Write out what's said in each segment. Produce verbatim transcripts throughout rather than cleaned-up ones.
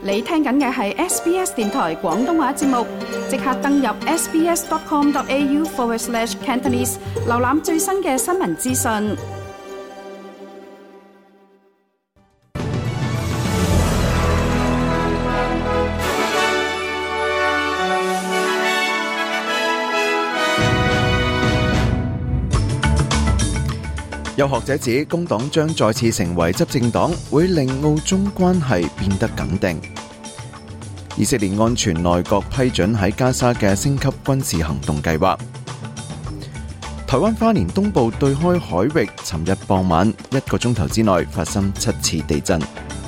你聽緊嘅係 S B S 電台廣東話節目，即刻登入 sbs.com.au forward slash Cantonese， 瀏覽最新嘅新聞資訊。 有學者指，工黨將再次成為執政黨，會令澳中關係變得緊定。以色列安全內閣批准喺加沙嘅升級軍事行動計劃。台灣花蓮東部對開海域，尋日傍晚一個鐘頭之內發生七次地震。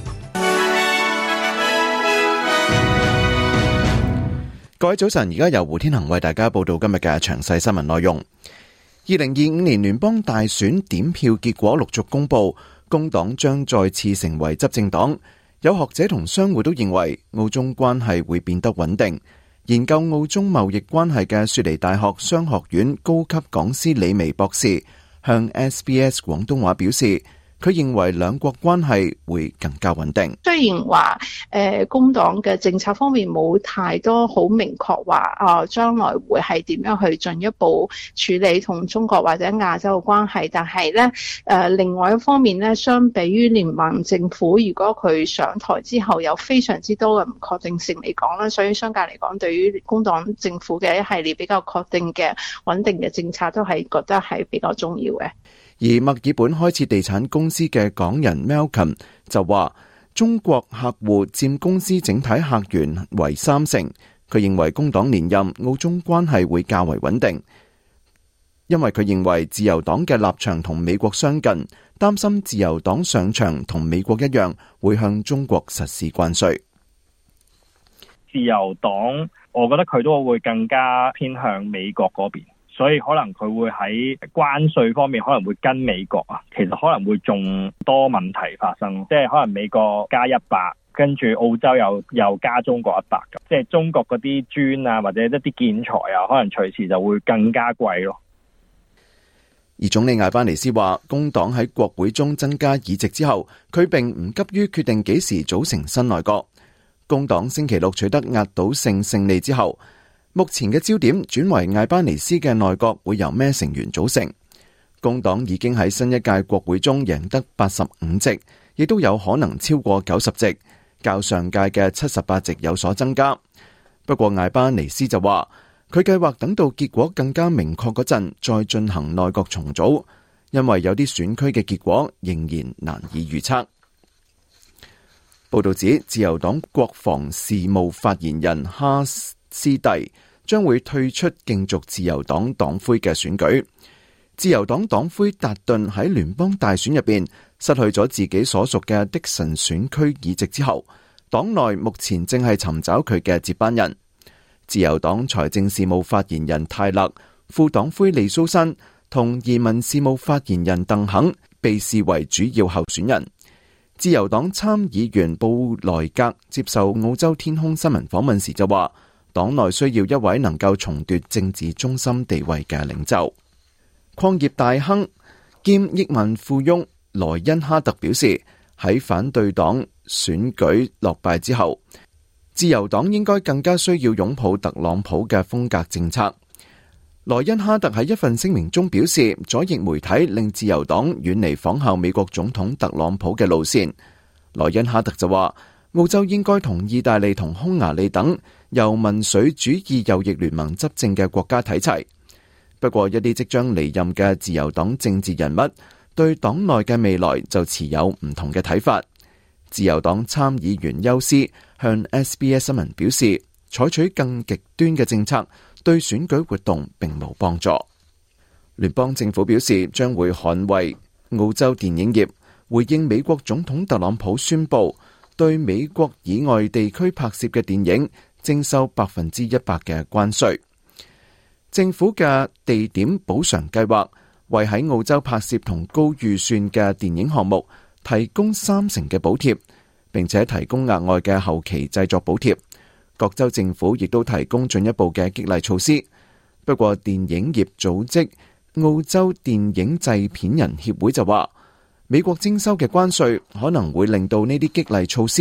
各位早晨，而家由胡天恒為大家報道今日嘅詳細新聞內容。二零二五年聯邦大選點票結果陸續公布，工黨將再次成為執政黨。有學者同商會都認為澳中關係會變得穩定。研究澳中貿易關係嘅雪梨大學商學院高級講師李薇博士向 S B S 廣東話表示，佢認為兩國關係會更加穩定。 雖然話誒工黨嘅政策方面冇太多好明確話啊，將來會係點樣去進一步處理同中國或者亞洲嘅關係，但係咧誒另外一方面咧，相比於聯盟政府，如果佢上台之後有非常之多嘅唔確定性嚟講啦，所以商界嚟講，對於工黨政府嘅一系列比較確定嘅穩定嘅政策，都係覺得係比較重要嘅。 而墨爾本開設地產公司嘅港人 Malcolm 就話，中國客戶佔公司整體客源為三成。佢認為工黨連任，澳中關係會較為穩定，因為佢認為自由黨嘅立場同美國相近，擔心自由黨上場同美國一樣會向中國實施關稅。 自由黨我覺得佢都會更加偏向美國嗰邊，所以可能佢會喺關稅方面可能會跟美國啊，其實可能會仲多問題發生，即係可能美國加一百，跟住澳洲又又加中國一百咁，即係中國嗰啲磚啊或者一啲建材啊，可能隨時就會更加貴咯。 而總理艾班尼斯話，工黨喺國會中增加議席之後，佢並唔急於決定幾時組成新內閣。工黨星期六取得壓倒性勝利之後，目前嘅焦點轉為艾班尼斯嘅內閣會由咩成員組成。工黨已經喺新一屆國會中贏得八十五席，亦都有可能超過九十席，較上屆嘅七十八席有所增加。不過艾班尼斯就話，佢計劃等到結果更加明確嗰陣再進行內閣重組，因為有啲選區嘅結果仍然難以預測。報道指，自由黨國防事務發言人哈斯蒂將會退出競逐自由黨黨魁嘅選舉。自由黨黨魁達頓喺聯邦大選入邊失去咗自己所屬嘅迪神選區議席之後，黨內目前正係尋找佢嘅接班人。自由黨財政事務發言人泰勒、副黨魁利蘇珊同移民事務發言人鄧肯被視為主要候選人。自由黨參議員布萊格接受澳洲天空新聞訪問時就話，黨內需要一位能夠重奪政治中心地位嘅領袖。礦業大亨兼億萬富翁萊恩哈特表示，喺反對黨選舉落敗之後，自由黨應該更加需要擁抱特朗普嘅風格政策。萊恩哈特喺一份聲明中表示，左翼媒體令自由黨遠離仿效美國總統特朗普嘅路線。萊恩哈特就話，澳洲應該同意大利同匈牙利等由民粹主義右翼聯盟執政嘅國家睇齊。不過，一啲即將離任嘅自由黨政治人物對黨內嘅未來就持有唔同嘅睇法。自由黨參議員休斯向 S B S 新聞表示，採取更極端嘅政策對選舉活動並無幫助。聯邦政府表示將會捍衛澳洲電影業，回應美國總統特朗普宣布對美國以外地區拍攝嘅電影徵收百分之一百嘅關稅。政府嘅地點補償計劃為喺澳洲拍攝同高預算嘅電影項目提供三成嘅補貼，並且提供額外嘅後期製作補貼。各州政府亦都提供進一步嘅激勵措施。不過，電影業組織澳洲電影製片人協會就話，美國徵收嘅關稅可能會令到呢啲激勵措施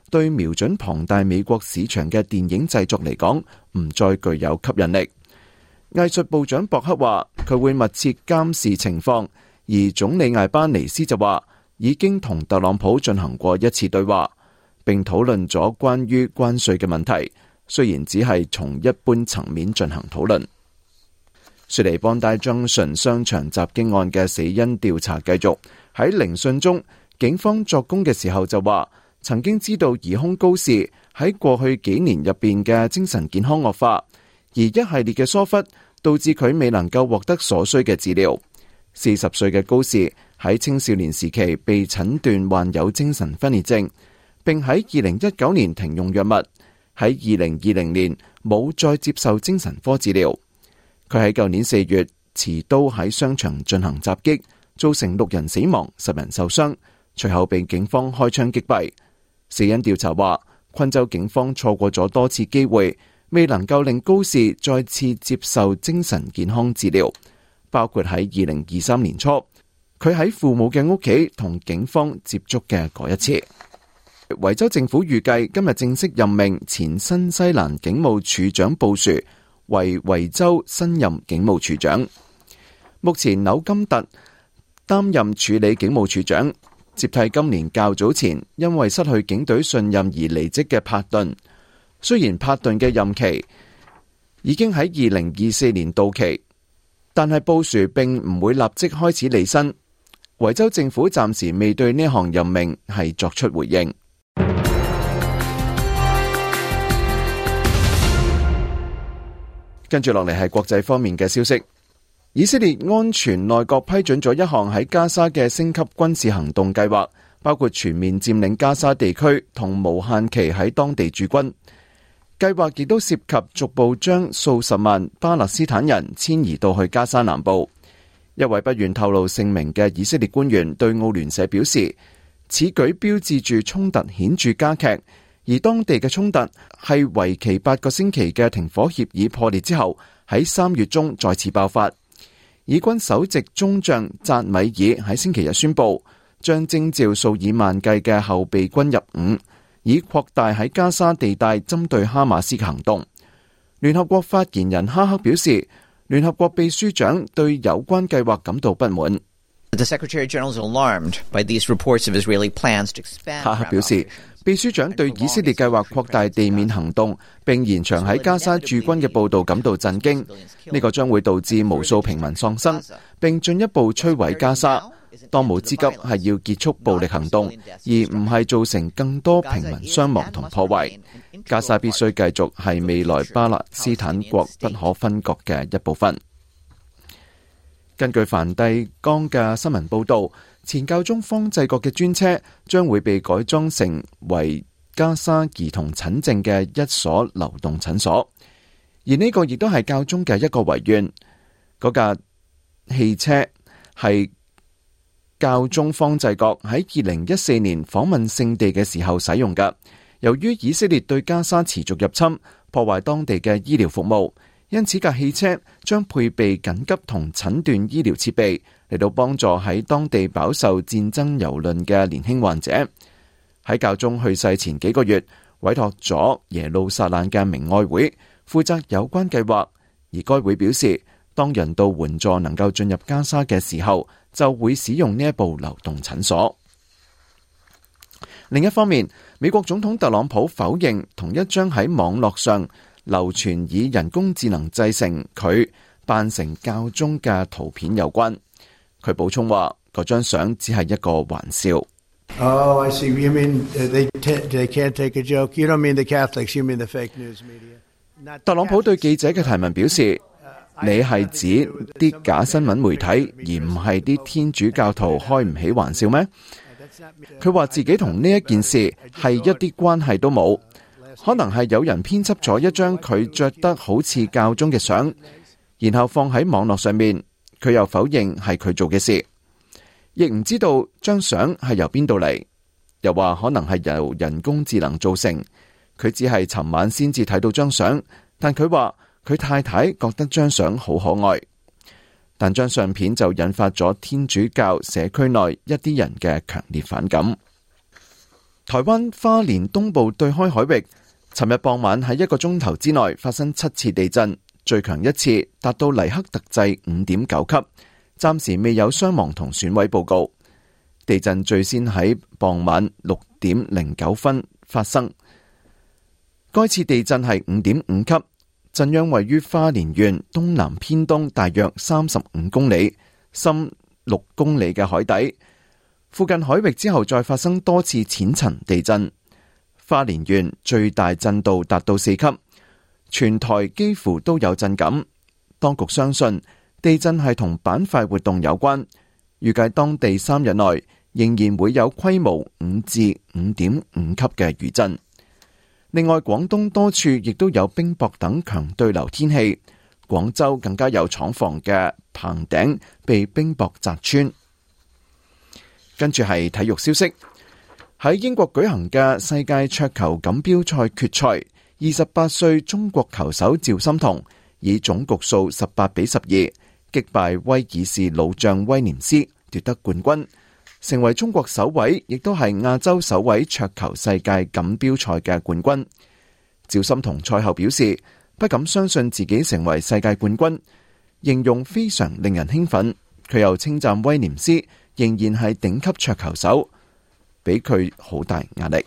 對瞄準龐大美國市場嘅電影製作嚟講，唔再具有吸引力。藝術部長博克話，佢會密切監視情況，而總理艾班尼斯就話，已經同特朗普進行過一次對話，並討論咗關於關稅嘅問題，雖然只係從一般層面進行討論。雪梨邦戴莊遜商場襲擊案嘅死因調查繼續。喺聆訊中，警方作供嘅時候就話，曾經知道疑兇高士喺過去幾年入邊嘅精神健康惡化，而一系列嘅疏忽導致佢未能夠獲得所需嘅治療。四十歲嘅高士喺青少年時期被診斷患有精神分裂症，並喺二零一九年停用藥物，喺二零二零年冇再接受精神科治療。佢喺舊年四月持刀喺商場進行襲擊，造成六人死亡、十人受傷，隨後被警方開槍擊斃。死因調查話，昆州警方錯過咗多次機會，未能夠令高士再次接受精神健康治療，包括喺二零二三年初，佢喺父母嘅屋企同警方接觸嘅嗰一次。維州政府預計今日正式任命前新西蘭警務處長布殊為維州新任警務處長。目前紐金特擔任處理警務處長，接替今年較早前因為失去警隊信任而離職嘅帕頓。雖然帕頓嘅任期已經喺二零二四年到期，但係布殊並唔會立即開始履新。維州政府暫時未對呢項任命係作出回應。跟住落嚟係國際方面嘅消息，以色列安全內閣批准咗一項喺加沙嘅升級軍事行動計劃，包括全面佔領加沙地區同無限期喺當地駐軍。計劃亦都涉及逐步將數十萬巴勒斯坦人遷移到去加沙南部。一位不願透露姓名嘅以色列官員對奧聯社表示，此舉標誌住衝突顯著加劇，而當地嘅衝突係為期八個星期嘅停火協議破裂之後，喺三月中再次爆發。以軍首席中將扎米爾喺星期日宣布，將徵召數以萬計嘅後備軍入伍，以擴大喺加沙地帶針對哈馬斯嘅行動。聯合國發言人哈克表示，聯合國秘書長對有關計劃感到不滿。哈克表示，秘書長對以色列計劃擴大地面行動並延長喺加沙駐軍嘅報道感到震驚。呢個將會導致無數平民喪生，並進一步摧毀加沙。當務之急係要結束暴力行動，而唔係造成更多平民傷亡同破壞。加沙必須繼續係未來巴勒斯坦國不可分割嘅一部分。根據梵蒂岡嘅新聞報道，前教宗方濟各嘅專車將會被改裝成為加沙兒童診症嘅一所流動診所，而呢個亦都係教宗嘅一個遺願。嗰架汽車係教宗方濟各喺二零一四年訪問聖地嘅時候使用嘅。由於以色列對加沙持續入侵，破壞當地嘅醫療服務，因此架汽車將配備緊急同診斷醫療設備，嚟到幫助喺當地飽受戰爭蹂躪嘅年輕患者。喺教宗去世前幾個月，委託咗耶路撒冷嘅明愛會負責有關計劃，而該會表示，當人道援助能夠進入加沙嘅時候，就會使用呢一部流動診所。另一方面，美國總統特朗普否認同一張喺網絡上流傳以人工智能製成佢扮成教宗嘅圖片有關。佢補充話，嗰張相只係一個玩笑。 Oh, I see. You mean they they can't take a joke? You don't mean the Catholics? You mean the fake news media? 特朗普對記者嘅提問表示，你係指啲假新聞媒體，而唔係啲天主教徒開唔起玩笑咩？佢話自己同呢一件事係一啲關係都冇，可能係有人編輯咗一張佢着得好似教宗嘅相，然後放喺網絡上面。佢又否認係佢做嘅事，亦唔知道張相係由邊度嚟，又話可能係由人工智能造成。佢只係尋晚先至睇到張相，但佢話佢太太覺得張相好可愛。但張相片就引發咗天主教社區內一啲人嘅強烈反感。台台灣花蓮東部對開海域，尋日傍晚喺一個鐘頭之內發生七次地震，最強一次達到黎克特制五點九級，暫時未有傷亡同損毀報告。地震最先喺傍晚六點零九分發生，該次地震係五點五級，震央位於花蓮縣東南偏東大約三十五公里，深六公里嘅海底。附近海域之後再發生多次淺層地震，花蓮縣最大震度達到四級，全台幾乎都有震感。當局相信地震係同板塊活動有關，預計當地三日內仍然會有規模五至五點五級嘅餘震。另外，廣東多處亦都有冰雹等強對流天氣，廣州更加有廠房嘅棚頂被冰雹砸穿。跟住係體育消息，喺英國舉行嘅世界桌球錦標賽決賽，二十八歲中國球手趙心童以總局數十八比十二擊敗威爾士老將威廉斯，奪得冠軍，成為中國首位，亦都係亞洲首位桌球世界錦標賽嘅冠軍。趙心童賽後表示，不敢相信自己成為世界冠軍，形容非常令人興奮。佢又稱讚威廉斯仍然係頂級桌球手，俾佢好大壓力。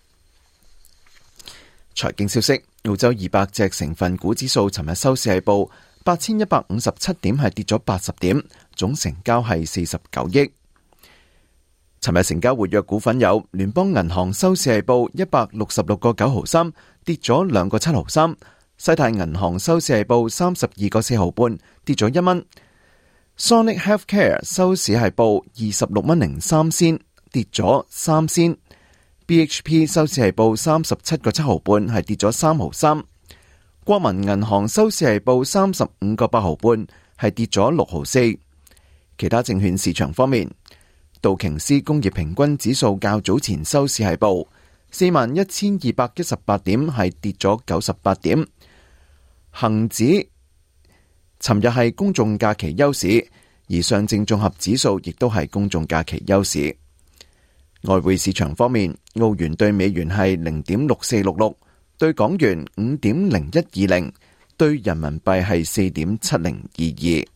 財經消息，澳洲二百隻成分股指數尋日收市係報八千一百五十七點，係跌咗八十點，總成交係四十九億。尋日成交活躍股份有聯邦銀行，收市係報一百六十六個九毫三，跌咗兩個七毫三。西太銀行收市係報三十二個四毫半，跌咗一蚊。Sonic Healthcare 收市係報二十六蚊零三仙，跌咗三仙。B H P 收市係報三十七個七毫半，係跌咗三毫三。國民銀行收市係報三十五個八毫半，係跌咗六毫四。其他證券市場方面，道瓊斯工業平均指數較早前收市係報四萬一千二百一十八點，係跌咗九十八點。恒指尋日係公眾假期休市，而上證綜合指數亦都係公眾假期休市。外匯市場方面，澳元對美元係零點六四六六，對港元五點零一二零，對人民幣係四點七零二二。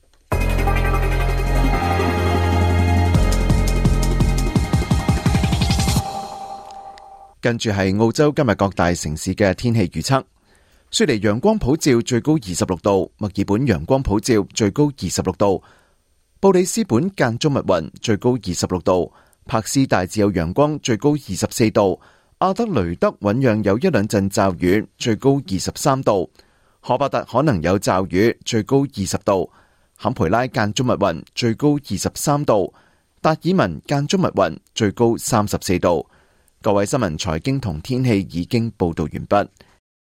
跟住係澳洲今日各大城市嘅天氣預測。雪梨陽光普照，最高二十六度；墨爾本陽光普照，最高二十六度；布里斯本間中密雲，最高二十六度；柏斯大致有陽光，最高二十四度；阿德雷德醞釀有一兩陣驟雨，最高二十三度；荷伯特可能有驟雨，最高二十度；坎培拉間中密雲，最高二十三度；達爾文間中密雲，最高三十四度。各位新聞、財經同天氣已經報道完畢。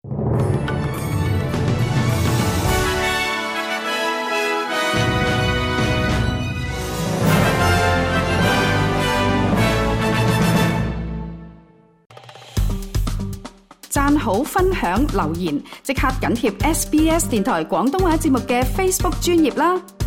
讚好、分享、留言，即刻緊貼 S B S 電台廣東話節目嘅 Facebook 專頁啦！